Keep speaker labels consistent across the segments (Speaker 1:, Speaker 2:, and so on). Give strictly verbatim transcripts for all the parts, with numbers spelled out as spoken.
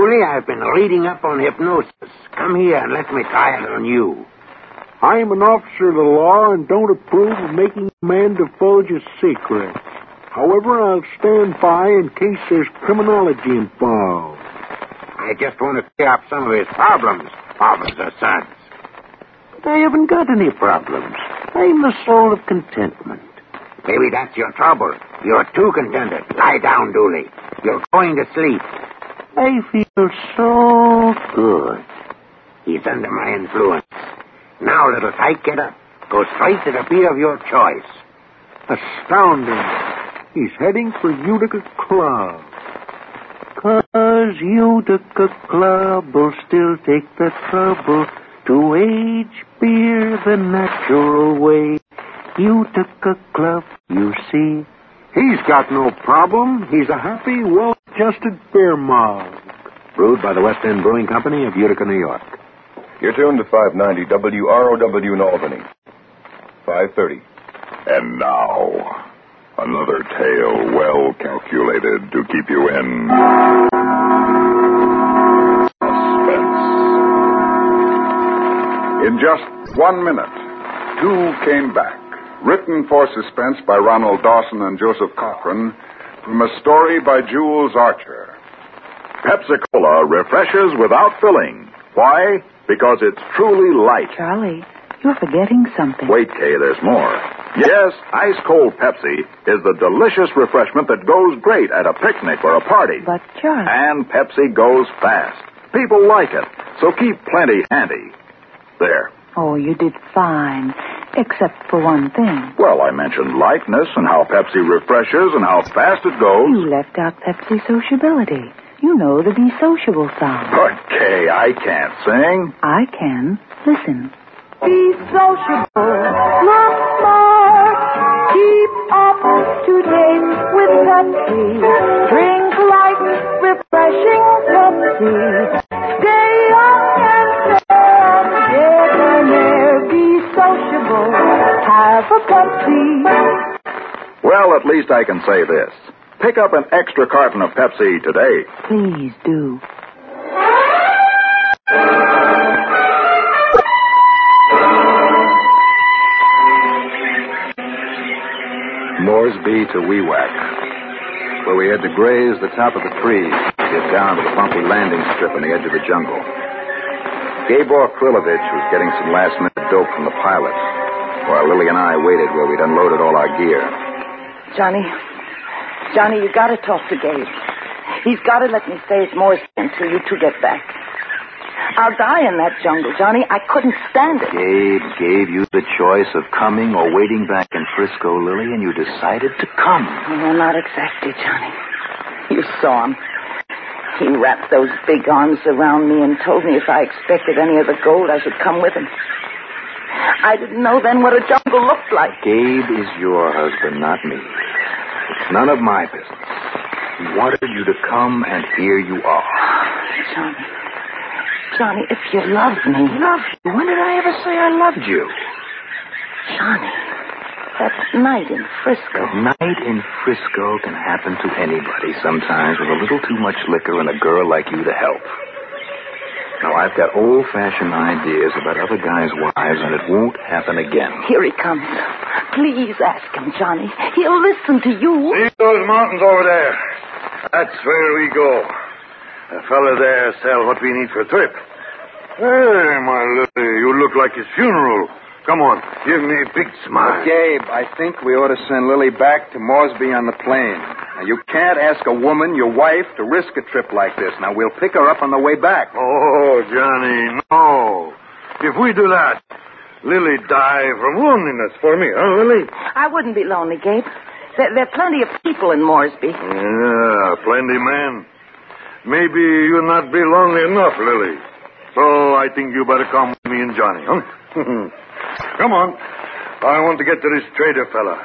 Speaker 1: Dooley, I've been reading up on hypnosis. Come here and let me try it on you.
Speaker 2: I'm an officer of the law and don't approve of making a man divulge a secret. However, I'll stand by in case there's criminology involved.
Speaker 1: I just want to clear up some of his problems, Officer Sons.
Speaker 3: I haven't got any problems. I'm the soul of contentment.
Speaker 1: Maybe that's your trouble. You're too contented. Lie down, Dooley. You're going to sleep.
Speaker 3: I feel so good.
Speaker 1: He's under my influence. Now, little tyke, get up. Go straight to the beer of your choice.
Speaker 2: Astounding. He's heading for Utica Club.
Speaker 3: 'Cause Utica Club will still take the trouble to age beer the natural way. Utica Club, you see.
Speaker 2: He's got no problem. He's a happy, well-adjusted beer mug.
Speaker 4: Brewed by the West End Brewing Company of Utica, New York.
Speaker 5: You're tuned to five ninety W R O W in Albany. five thirty.
Speaker 6: And now, another tale well calculated to keep you in suspense. In just one minute, two came back. Written for suspense by Ronald Dawson and Joseph Cochran from a story by Jules Archer. Pepsi-Cola refreshes without filling. Why? Because it's truly light.
Speaker 7: Charlie, you're forgetting something.
Speaker 6: Wait, Kay, there's more. Yes, ice-cold Pepsi is the delicious refreshment that goes great at a picnic or a party.
Speaker 7: But, Charlie...
Speaker 6: And Pepsi goes fast. People like it, so keep plenty handy. There.
Speaker 7: Oh, you did fine, except for one thing.
Speaker 6: Well, I mentioned lightness and how Pepsi refreshes and how fast it goes.
Speaker 7: You left out Pepsi sociability. You know the Be Sociable song.
Speaker 6: But, Kay, I can't sing.
Speaker 7: I can. Listen. Be sociable, look smart, keep up to date with Pepsi. Drink light, refreshing Pepsi. Stay young and fair, get an air. Be sociable, have a Pepsi.
Speaker 6: Well, at least I can say this. Pick up an extra carton of Pepsi today.
Speaker 7: Please do.
Speaker 4: Moresby to Weewak, where we had to graze the top of the trees to get down to the bumpy landing strip on the edge of the jungle. Gabor Krilovich was getting some last-minute dope from the pilot, while Lily and I waited where we'd unloaded all our gear.
Speaker 8: Johnny, Johnny, you gotta talk to Gabe. He's gotta let me stay at Moresby until you two get back. I'll die in that jungle, Johnny. I couldn't stand it.
Speaker 4: Gabe gave you the choice of coming or waiting back in Frisco, Lily, and you decided to come.
Speaker 8: No, not exactly, Johnny. You saw him. He wrapped those big arms around me and told me if I expected any of the gold, I should come with him. I didn't know then what a jungle looked like.
Speaker 4: Gabe is your husband, not me. It's none of my business. He wanted you to come, and here you are.
Speaker 8: Johnny. Johnny, if you love me...
Speaker 4: Love you? When did I ever say I loved you?
Speaker 8: Johnny, that night in Frisco...
Speaker 4: That night in Frisco can happen to anybody sometimes with a little too much liquor and a girl like you to help. Now, I've got old-fashioned ideas about other guys' wives, and it won't happen again.
Speaker 8: Here he comes. Please ask him, Johnny. He'll listen to you.
Speaker 9: See those mountains over there? That's where we go. A fella there sell what we need for a trip. Hey, my Lily, you look like his funeral. Come on, give me a big smile.
Speaker 10: Well, Gabe, I think we ought to send Lily back to Moresby on the plane. Now, you can't ask a woman, your wife, to risk a trip like this. Now, we'll pick her up on the way back.
Speaker 9: Oh, Johnny, no. If we do that, Lily die from loneliness for me, huh, Lily?
Speaker 8: I wouldn't be lonely, Gabe. There, there are plenty of people in Moresby.
Speaker 9: Yeah, plenty, man. Maybe you'll not be lonely enough, Lily. So I think you better come with me and Johnny, huh? Come on. I want to get to this trader fella.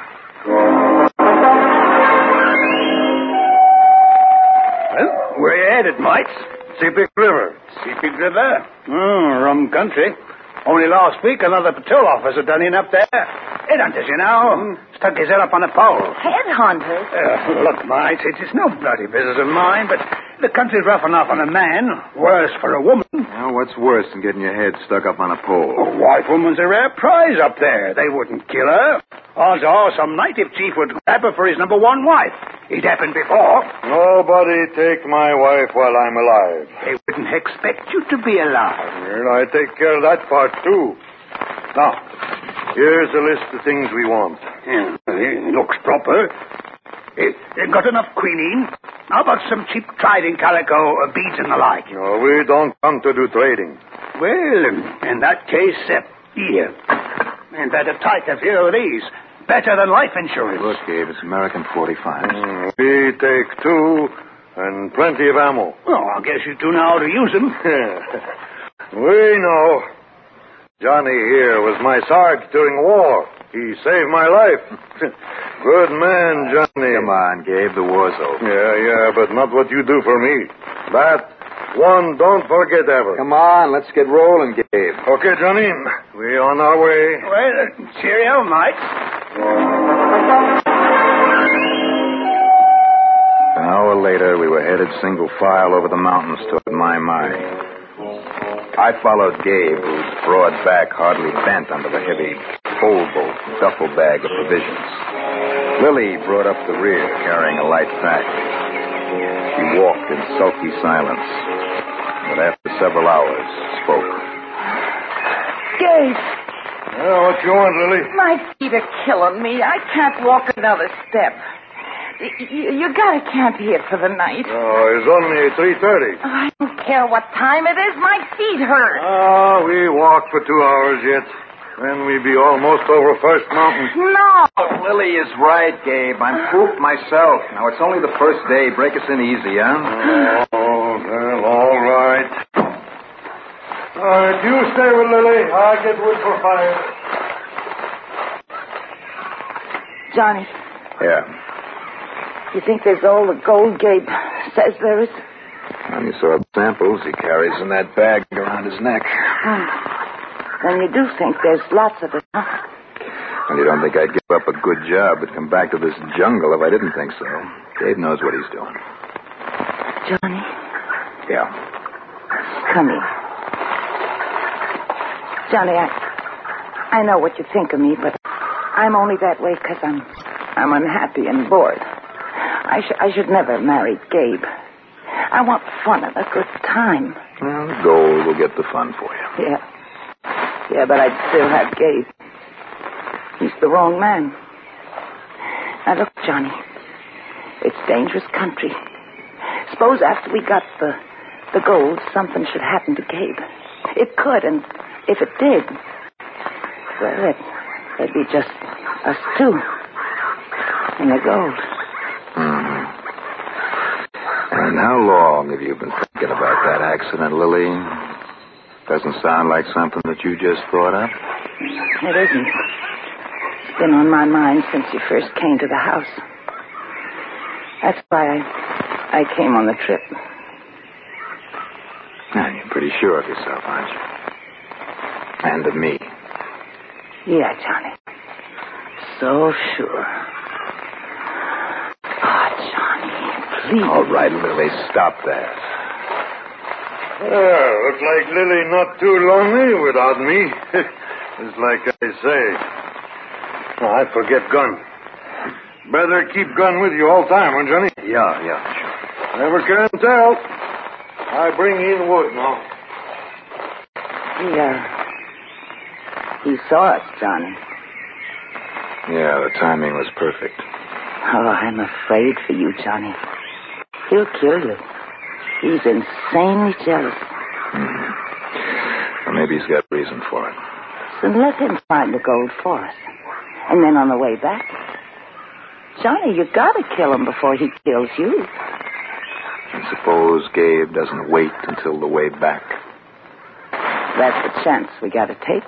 Speaker 11: Well, where you headed, mates?
Speaker 9: Sepik River.
Speaker 11: Sepik River? Oh, rum country. Only last week another patrol officer done in up there. Headhunters, you know. Stuck his head up on a pole.
Speaker 8: Headhunters?
Speaker 11: Uh, look, mates, it is no bloody business of mine, but The country's rough enough on a man, worse for a woman.
Speaker 10: Now, what's worse than getting your head stuck up on a pole?
Speaker 11: A white woman's a rare prize up there. They wouldn't kill her. Also, some native chief would grab her for his number one wife. It happened before.
Speaker 9: Nobody take my wife while I'm alive.
Speaker 11: They wouldn't expect you to be alive.
Speaker 9: Well, I take care of that part, too. Now, here's a list of things we want.
Speaker 11: Yeah, it looks proper. It, it got enough quinine. How about some cheap tried-in calico, uh, beads and the like?
Speaker 9: No, we don't come to do trading.
Speaker 11: Well, in that case, uh, here. And better take a few of these. Better than life insurance.
Speaker 10: Look, Gabe, it's American forty-fives.
Speaker 9: Mm, we take two and plenty of ammo.
Speaker 11: Well, I guess you do know how to use them.
Speaker 9: We know. Johnny here was my sarge during the war. He saved my life. Good man, Johnny.
Speaker 10: Come on, Gabe, the war's over.
Speaker 9: Yeah, yeah, but not what you do for me. That one don't forget ever.
Speaker 10: Come on, let's get rolling, Gabe.
Speaker 9: Okay, Johnny. We on our way.
Speaker 11: Well, uh, cheerio, mate.
Speaker 10: An hour later, we were headed single file over the mountains toward Mai Mai. I followed Gabe, whose broad back hardly bent under the heavy pole-boat duffel bag of provisions. Lily brought up the rear, carrying a light pack. She walked in sulky silence, but after several hours, spoke.
Speaker 8: Gabe,
Speaker 9: Well, what you want, Lily?
Speaker 8: my feet are killing me. I can't walk another step. Y- y- you gotta camp here for the night.
Speaker 9: Oh, it's only three thirty.
Speaker 8: I don't care what time it is. My feet hurt.
Speaker 9: Ah, we walk for two hours yet. Then we be almost over First Mountain.
Speaker 8: No.
Speaker 10: Lily is right, Gabe. I'm pooped myself. Now, it's only the first day. Break us in easy, huh?
Speaker 9: Oh, well, all right. All right, you stay with Lily. I'll get wood for fire.
Speaker 8: Johnny,
Speaker 10: Yeah.
Speaker 8: you think there's all the gold Gabe says there is?
Speaker 10: And you saw the samples he carries in that bag around his neck.
Speaker 8: Then you do think there's lots of it, huh?
Speaker 10: And you don't think I'd give up a good job but come back to this jungle if I didn't think so. Gabe knows what he's doing.
Speaker 8: Johnny,
Speaker 10: Yeah.
Speaker 8: come here. Johnny, I, I know what you think of me, but I'm only that way because I'm, I'm unhappy and bored. I, sh- I should never have married Gabe. I want fun and a good time.
Speaker 10: Well, the gold will get the fun for you.
Speaker 8: Yeah. Yeah, but I'd still have Gabe. He's the wrong man. Now, look, Johnny. It's dangerous country. Suppose after we got the, the gold, something should happen to Gabe. It could, and if it did, well, it, it'd be just us two and the gold.
Speaker 10: Mm-hmm. And how long have you been thinking about that accident, Lily? Doesn't sound like something that you just thought up.
Speaker 8: It isn't. It's been on my mind since you first came to the house. That's why I, I came on the trip.
Speaker 10: And you're pretty sure of yourself, aren't you? And of me.
Speaker 8: Yeah, Johnny. So sure. Oh, Johnny, please.
Speaker 10: All right, Lily, stop that.
Speaker 9: Well, looks like Lily not too lonely without me. It's like I say. Oh, I forget gun. Better keep gun with you all time, huh, Johnny?
Speaker 10: Yeah, yeah, sure.
Speaker 9: Never can tell. I bring in wood now.
Speaker 8: He, uh, he saw us, Johnny.
Speaker 10: Yeah, the timing was perfect.
Speaker 8: Oh, I'm afraid for you, Johnny. He'll kill you. He's insanely jealous.
Speaker 10: Mm-hmm. Well, maybe he's got reason for it.
Speaker 8: Then let him find the gold for us. And then on the way back, Johnny, you gotta kill him before he kills you.
Speaker 10: And suppose Gabe doesn't wait until the way back.
Speaker 8: That's the chance we gotta take.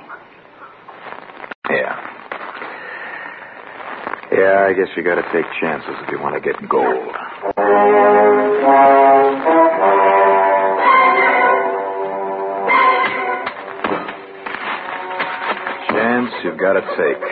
Speaker 10: Yeah. Yeah, I guess you gotta take chances if you want to get gold. Chance you've got to take.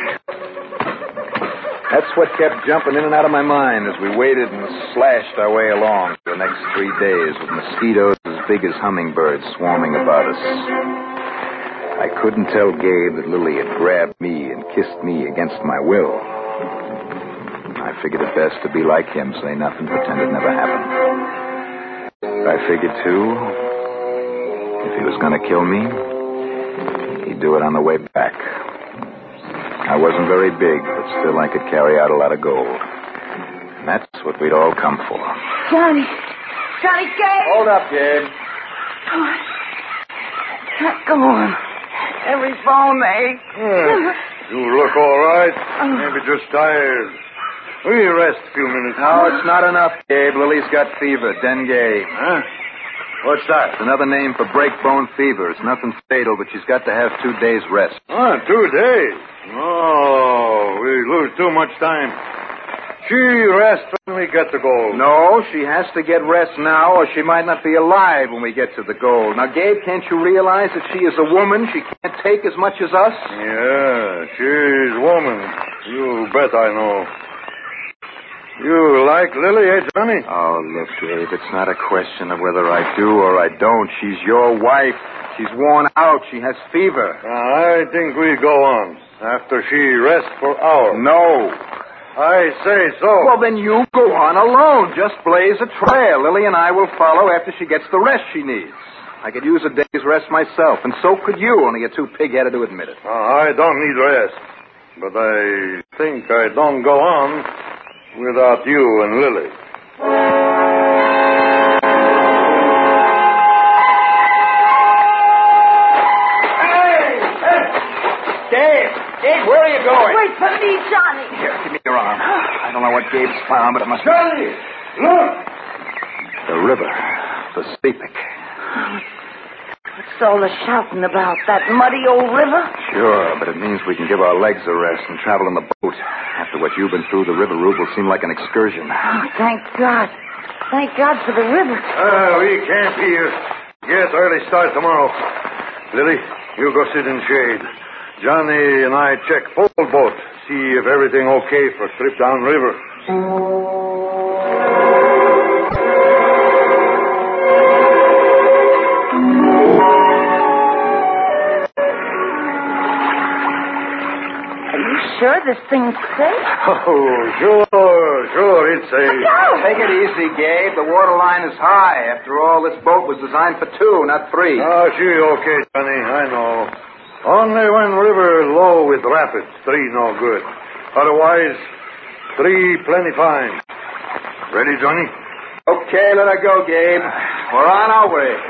Speaker 10: That's what kept jumping in and out of my mind as we waited and slashed our way along to the the next three days with mosquitoes as big as hummingbirds swarming about us. I couldn't tell Gabe that Lily had grabbed me and kissed me against my will. I figured it best to be like him, say nothing, pretend it never happened. I figured, too, if he was going to kill me, he'd do it on the way back. I wasn't very big, but still I could carry out a lot of gold. And that's what we'd all come for.
Speaker 8: Johnny. Johnny, Gabe.
Speaker 10: Hold up, Gabe.
Speaker 8: Oh, I can't go on. Every bone aches.
Speaker 9: Yeah. You look all right. Oh. Maybe just tired. Will you rest a few minutes?
Speaker 10: No, it's not enough, Gabe. Lily's got fever, dengue.
Speaker 9: Huh? What's that?
Speaker 10: It's another name for break-bone fever. It's nothing fatal, but she's got to have two days' rest.
Speaker 9: Ah, two days? Oh, we lose too much time. She rests when we get the gold.
Speaker 10: No, she has to get rest now, or she might not be alive when we get to the gold. Now, Gabe, can't you realize that she is a woman? She can't take as much as us?
Speaker 9: Yeah, she's a woman. You bet I know. You like Lily, eh, Johnny?
Speaker 10: Oh, look, Gabe, it's not a question of whether I do or I don't. She's your wife. She's worn out. She has fever.
Speaker 9: Uh, I think we go on after she rests for hours.
Speaker 10: No.
Speaker 9: I say so.
Speaker 10: Well, then you go on alone. Just blaze a trail. Lily and I will follow after she gets the rest she needs. I could use a day's rest myself, and so could you, only you're too pig-headed to admit it.
Speaker 9: Uh, I don't need rest, but I think I don't go on without you and Lily.
Speaker 10: Hey! Hey! Dave! Dave, where are you going?
Speaker 8: Wait for me, Johnny.
Speaker 10: Here, give me your arm. I don't know what Gabe's found, but it must be...
Speaker 9: Johnny! Look!
Speaker 10: The river. The Sepik.
Speaker 8: What's all the shouting about? That muddy old river?
Speaker 10: Sure, but it means we can give our legs a rest and travel in the boat. After what you've been through, the river route will seem like an excursion.
Speaker 8: Oh, thank God. Thank God for the river.
Speaker 9: Uh, we camp here. Get early start tomorrow. Lily, you go sit in shade. Johnny and I check pole boat. See if everything okay for trip down river.
Speaker 8: Sure this thing's safe?
Speaker 9: Oh, sure, sure, it's safe.
Speaker 10: Take it easy, Gabe. The water line is high. After all, this boat was designed for two, not three.
Speaker 9: Oh, she okay, Johnny, I know. Only when river low with rapids, three no good. Otherwise, three plenty fine. Ready, Johnny?
Speaker 10: Okay, let her go, Gabe. We're on our way.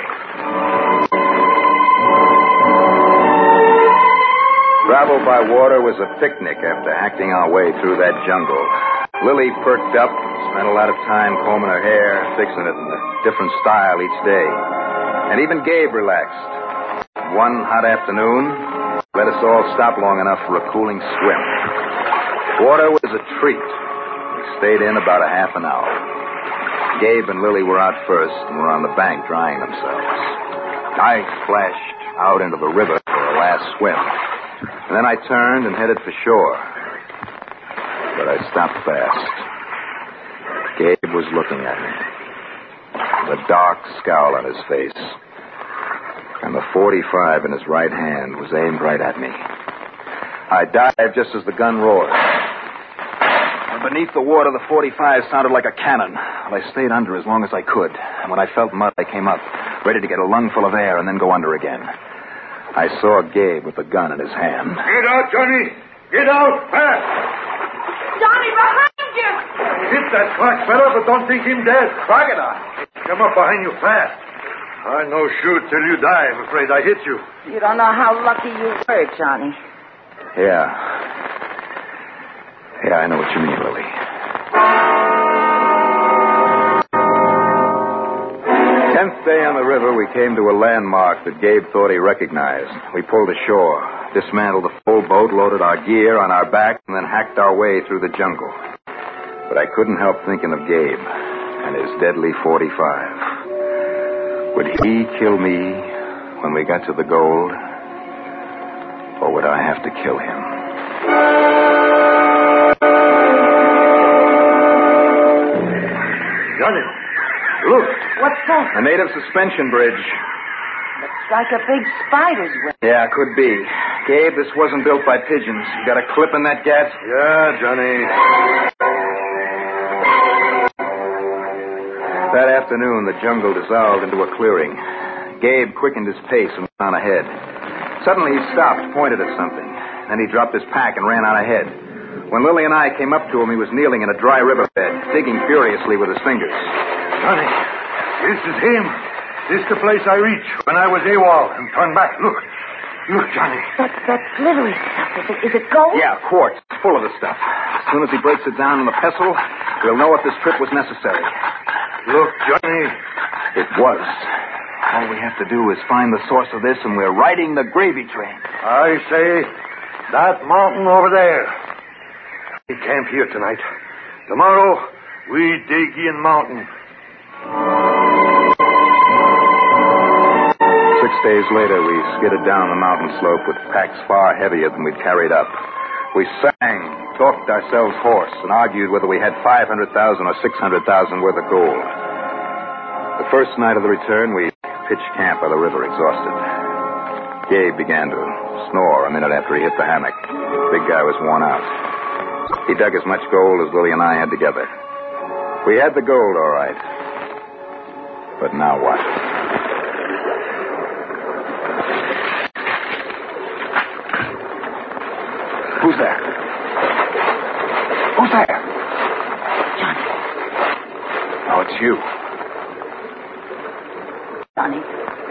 Speaker 10: Travel by water was a picnic after hacking our way through that jungle. Lily perked up, spent a lot of time combing her hair, fixing it in a different style each day. And even Gabe relaxed. One hot afternoon, let us all stop long enough for a cooling swim. Water was a treat. We stayed in about a half an hour. Gabe and Lily were out first and were on the bank drying themselves. I splashed out into the river for a last swim. And then I turned and headed for shore. But I stopped fast. Gabe was looking at me, with a dark scowl on his face. And the forty-five in his right hand was aimed right at me. I dived just as the gun roared. And beneath the water, the forty-five sounded like a cannon. Well, I stayed under as long as I could. And when I felt mud, I came up, ready to get a lungful of air and then go under again. I saw Gabe with the gun in his hand.
Speaker 9: Get out, Johnny! Get out, fast!
Speaker 8: Johnny, behind you!
Speaker 9: Hit that clock, fella, but don't think him dead. Crocodile! Come up behind you fast. I no shoot till you die. I'm afraid I hit you.
Speaker 8: You don't know how lucky you were, Johnny.
Speaker 10: Yeah. Yeah, I know what you mean, Lily. Tenth day on the river, we came to a landmark that Gabe thought he recognized. We pulled ashore, dismantled the full boat, loaded our gear on our back, and then hacked our way through the jungle. But I couldn't help thinking of Gabe and his deadly forty-five. Would he kill me when we got to the gold? Or would I have to kill him?
Speaker 9: Johnny, Look.
Speaker 8: What's that?
Speaker 10: A native suspension bridge.
Speaker 8: Looks like a big spider's web.
Speaker 10: Yeah, could be. Gabe, this wasn't built by pigeons. You got a clip in that gat?
Speaker 9: Yeah, Johnny.
Speaker 10: That afternoon, the jungle dissolved into a clearing. Gabe quickened his pace and went on ahead. Suddenly, he stopped, pointed at something. Then he dropped his pack and ran on ahead. When Lily and I came up to him, he was kneeling in a dry riverbed, digging furiously with his fingers.
Speaker 9: Johnny, this is him. This is the place I reached when I was AWOL and turned back. Look. Look, Johnny.
Speaker 8: That, that glittery stuff. Is it, is it gold?
Speaker 10: Yeah, quartz. Full of the stuff. As soon as he breaks it down in the pestle, we'll know if this trip was necessary.
Speaker 9: Look, Johnny.
Speaker 10: It was. All we have to do is find the source of this, and we're riding the gravy train.
Speaker 9: I say, that mountain over there. We camp here tonight. Tomorrow, we dig in mountain.
Speaker 10: Six days later, we skidded down the mountain slope with packs far heavier than we'd carried up. We sang, talked ourselves hoarse, and argued whether we had five hundred thousand or six hundred thousand worth of gold. The first night of the return, we pitched camp by the river, exhausted. Gabe began to snore a minute after he hit the hammock. The big guy was worn out. He dug as much gold as Lily and I had together. We had the gold, all right. But now what? Who's there? Who's there?
Speaker 8: Johnny.
Speaker 10: Oh, it's you.
Speaker 8: Johnny.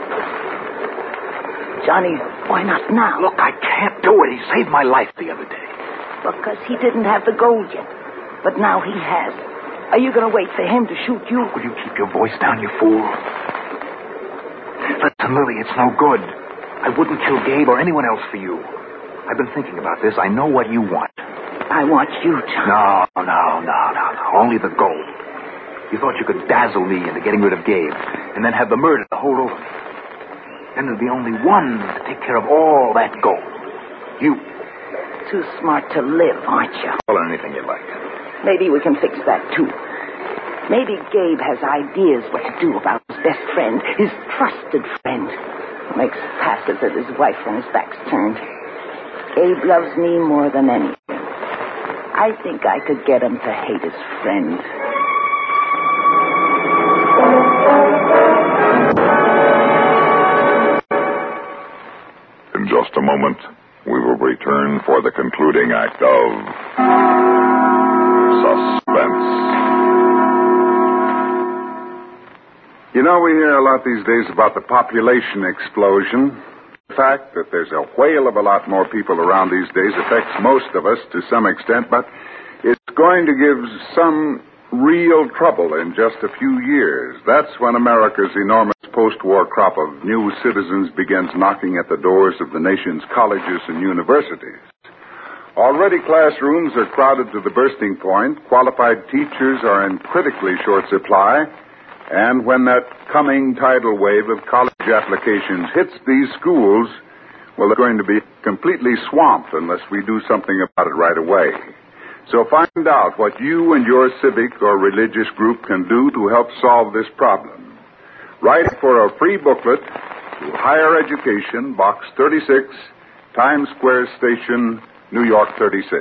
Speaker 8: Johnny, why not now?
Speaker 10: Look, I can't do it. He saved my life the other day.
Speaker 8: Because he didn't have the gold yet. But now he has. Are you going to wait for him to shoot you?
Speaker 10: Will you keep your voice down, you fool? Listen, Lily, it's no good. I wouldn't kill Gabe or anyone else for you. I've been thinking about this. I know what you want.
Speaker 8: I want you, Johnny.
Speaker 10: No, no, no, no, no. Only the gold. You thought you could dazzle me into getting rid of Gabe and then have the murder to hold over me. Then there'll be only one to take care of all that gold. You.
Speaker 8: Too smart to live, aren't you?
Speaker 10: Call it anything you like.
Speaker 8: Maybe we can fix that, too. Maybe Gabe has ideas what to do about his best friend, his trusted friend, who makes passes at his wife when his back's turned. Gabe loves me more than anything. I think I could get him to hate his friend.
Speaker 6: In just a moment, we will return for the concluding act of Suspense. You know, we hear a lot these days about the population explosion. The fact that there's a whale of a lot more people around these days affects most of us to some extent, but it's going to give some real trouble in just a few years. That's when America's enormous post-war crop of new citizens begins knocking at the doors of the nation's colleges and universities. Already classrooms are crowded to the bursting point, qualified teachers are in critically short supply, and when that coming tidal wave of college applications hits these schools, well, they're going to be completely swamped unless we do something about it right away. So find out what you and your civic or religious group can do to help solve this problem. Write for a free booklet to Higher Education, Box thirty-six, Times Square Station, New York thirty-six.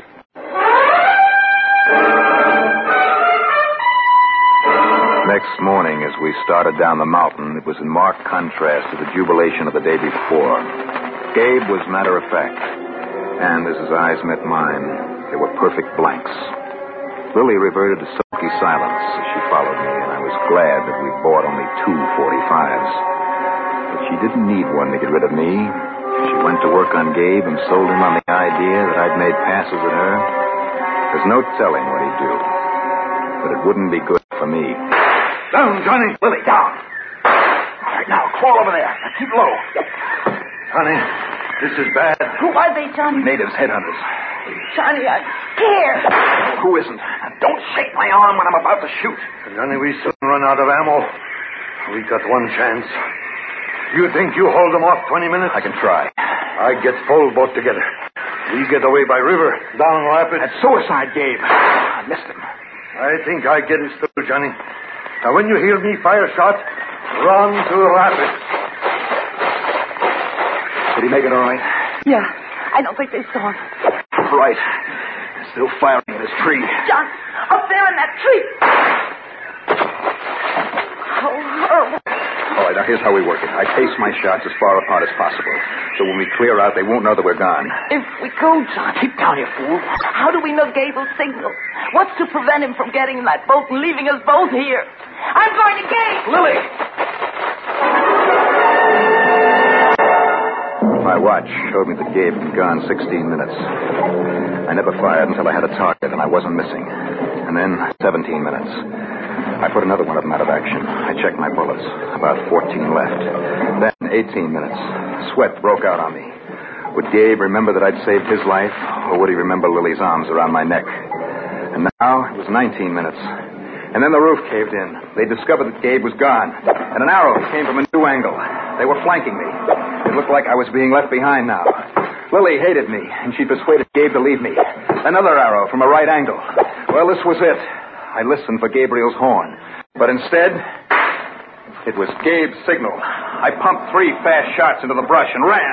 Speaker 10: Next morning, as we started down the mountain, it was in marked contrast to the jubilation of the day before. Gabe was matter of fact, and as his eyes met mine, they were perfect blanks. Lily reverted to sulky silence as she followed me, and I was glad that we bought only two forty-fives. But she didn't need one to get rid of me. She went to work on Gabe and sold him on the idea that I'd made passes at her. There's no telling what he'd do, but it wouldn't be good for me.
Speaker 9: Down, Johnny.
Speaker 10: Lily, down. All right, now, crawl over there. Now, keep low.
Speaker 9: Johnny, this is bad.
Speaker 8: Who are they, Johnny?
Speaker 10: Natives, headhunters.
Speaker 8: Johnny, I'm scared.
Speaker 10: Who isn't? Don't shake my arm when I'm about to shoot.
Speaker 9: Johnny, we soon run out of ammo. We got one chance. You think you hold them off twenty minutes?
Speaker 10: I can try.
Speaker 9: I get full boat together. We get away by river, down rapids.
Speaker 10: That's suicide, Gabe. I missed him.
Speaker 9: I think I get it through, Johnny. Now, when you hear me fire shot, run to the rapids.
Speaker 10: Did he make it all right?
Speaker 8: Yeah. I don't think they saw him.
Speaker 10: Right. Still firing in his tree.
Speaker 8: John, up there in that tree. Oh, horrible.
Speaker 10: All right, now here's how we work it. I pace my shots as far apart as possible. So when we clear out, they won't know that we're gone.
Speaker 8: If we go, John.
Speaker 10: Keep down, you fool.
Speaker 8: How do we know Gable's signal? What's to prevent him from getting in that boat and leaving us both here? I'm going to Gabe.
Speaker 10: Lily! My watch showed me that Gabe had been gone sixteen minutes. I never fired until I had a target and I wasn't missing. And then seventeen minutes. I put another one of them out of action. I checked my bullets. About fourteen left. Then eighteen minutes. Sweat broke out on me. Would Gabe remember that I'd saved his life, or would he remember Lily's arms around my neck? And now it was nineteen minutes. And then the roof caved in. They discovered that Gabe was gone. And an arrow came from a new angle. They were flanking me. It looked like I was being left behind now. Lily hated me, and she persuaded Gabe to leave me. Another arrow from a right angle. Well, this was it. I listened for Gabriel's horn. But instead, it was Gabe's signal. I pumped three fast shots into the brush and ran.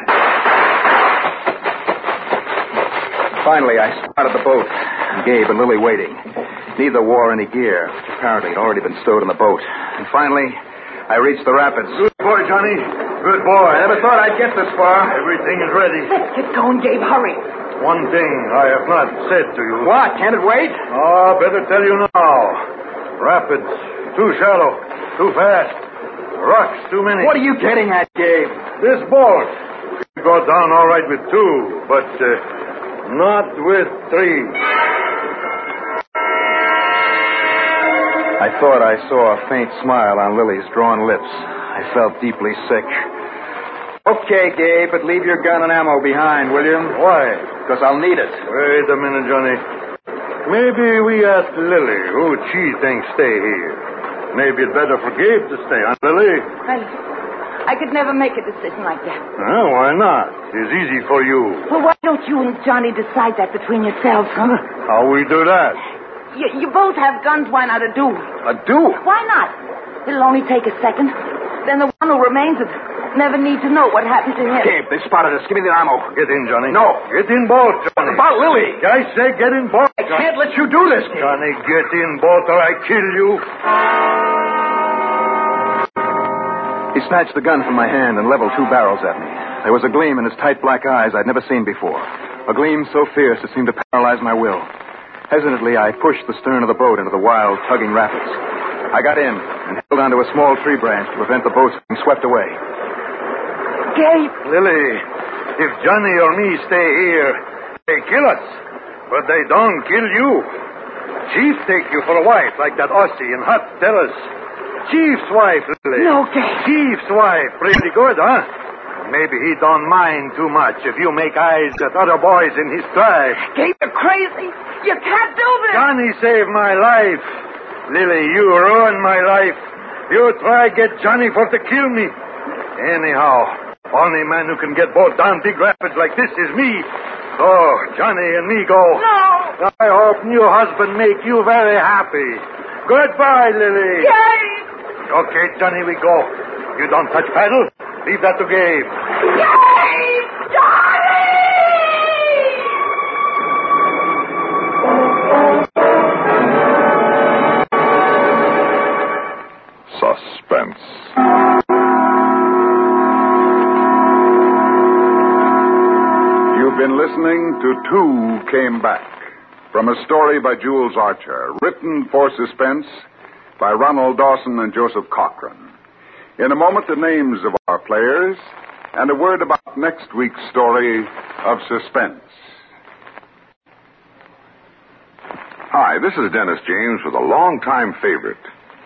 Speaker 10: Finally, I spotted the boat, and Gabe and Lily waiting. Neither wore any gear, which apparently had already been stowed in the boat. And finally, I reached the rapids.
Speaker 9: Good boy, Johnny. Good boy.
Speaker 10: I never thought I'd get this far.
Speaker 9: Everything is ready.
Speaker 8: Let's get going, Gabe. Hurry.
Speaker 9: One thing I have not said to you.
Speaker 10: What? Can't it wait?
Speaker 9: Oh, better tell you now. Rapids. Too shallow. Too fast. Rocks too many.
Speaker 10: What are you getting at, Gabe?
Speaker 9: This boat could go down all right with two, but uh, not with three.
Speaker 10: I thought I saw a faint smile on Lily's drawn lips. I felt deeply sick. Okay, Gabe, but leave your gun and ammo behind, will you?
Speaker 9: Why?
Speaker 10: Because I'll need it.
Speaker 9: Wait a minute, Johnny. Maybe we ask Lily who she thinks stay here. Maybe it's better for Gabe to stay, huh, Lily?
Speaker 8: Well, I could never make a decision like that.
Speaker 9: Huh? Why not? It's easy for you.
Speaker 8: Well, why don't you and Johnny decide that between yourselves, huh?
Speaker 9: How we do that?
Speaker 8: You, you both have guns. Why not a duel?
Speaker 10: A duel?
Speaker 8: Why not? It'll only take a second. Then the one who remains will never need to know what happened to him.
Speaker 10: Gabe, they spotted us. Give me the ammo.
Speaker 9: Get in, Johnny.
Speaker 10: No.
Speaker 9: Get in boat, Johnny.
Speaker 10: About Lily.
Speaker 9: I say get in boat.
Speaker 10: I can't let you do this, Gabe.
Speaker 9: Johnny, get in boat or I kill you.
Speaker 10: He snatched the gun from my hand and leveled two barrels at me. There was a gleam in his tight black eyes I'd never seen before. A gleam so fierce it seemed to paralyze my will. Hesitantly, I pushed the stern of the boat into the wild, tugging rapids. I got in and held onto a small tree branch to prevent the boat being swept away.
Speaker 8: Gabe!
Speaker 9: Lily, if Johnny or me stay here, they kill us. But they don't kill you. Chief take you for a wife, like that Aussie in Hut tell us. Chief's wife, Lily.
Speaker 8: No, Gabe.
Speaker 9: Chief's wife. Pretty good, huh? Maybe he don't mind too much if you make eyes at other boys in his tribe.
Speaker 8: Gabe, you're crazy. You can't do this.
Speaker 9: Johnny saved my life. Lily, you ruined my life. You try get Johnny for to kill me. Anyhow, only man who can get boat down big rapids like this is me. So, Johnny and me go.
Speaker 8: No.
Speaker 9: I hope new husband make you very happy. Goodbye, Lily.
Speaker 8: Gabe!
Speaker 9: Okay, Johnny, we go. You don't touch paddle. Leave that to Gabe.
Speaker 8: Gabe! Johnny!
Speaker 6: Suspense. You've been listening to Two Came Back, from a story by Jules Archer, written for suspense by Ronald Dawson and Joseph Cochran. In a moment, the names of our players and a word about next week's story of suspense.
Speaker 12: Hi, this is Dennis James with a longtime favorite.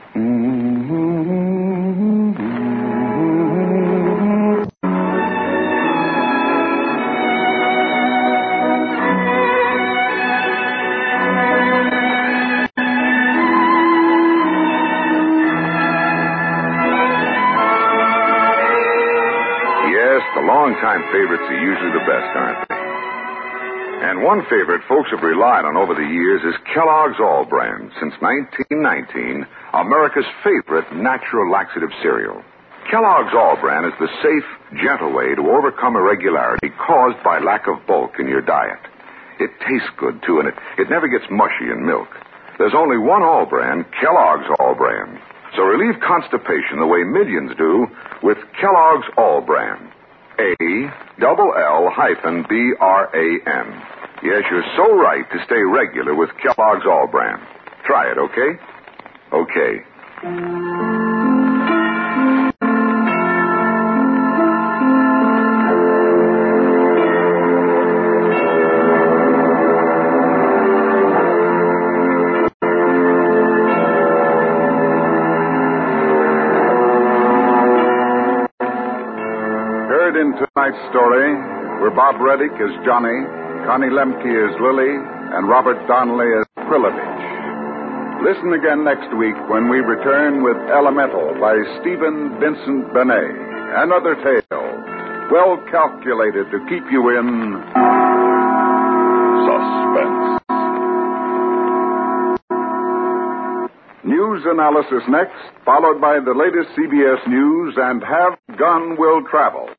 Speaker 12: Longtime favorites are usually the best, aren't they? And one favorite folks have relied on over the years is Kellogg's All Brand. Since nineteen nineteen, America's favorite natural laxative cereal. Kellogg's All-Bran is the safe, gentle way to overcome irregularity caused by lack of bulk in your diet. It tastes good, too, and it, it never gets mushy in milk. There's only one All-Bran, Kellogg's All-Bran. So relieve constipation the way millions do with Kellogg's All-Bran. A double L hyphen B R A N. Yes, you're so right to stay regular with Kellogg's All-Bran. Try it, okay? Okay.
Speaker 6: Heard in tonight's story were Bob Reddick as Johnny, Connie Lemke as Lily, and Robert Donnelly as Krilovich. Listen again next week when we return with Elemental by Stephen Vincent Benet, another tale well calculated to keep you in suspense. News analysis next, followed by the latest C B S News and Have Gun Will Travel.